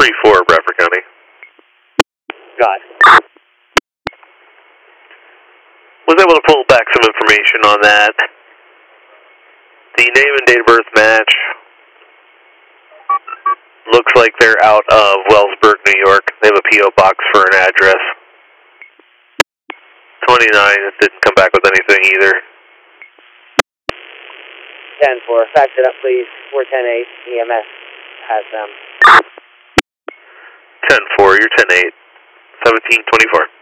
3-4, Bradford County. Got it. Was able to pull back some information on that. The name and date of birth match. Looks like they're out of Wellsburg, New York. They have a P.O. box for an address. 29, it didn't come back with anything either. 10-4, fax it up please. 410-8, EMS has them. 10-4, you're 10-8. 1724.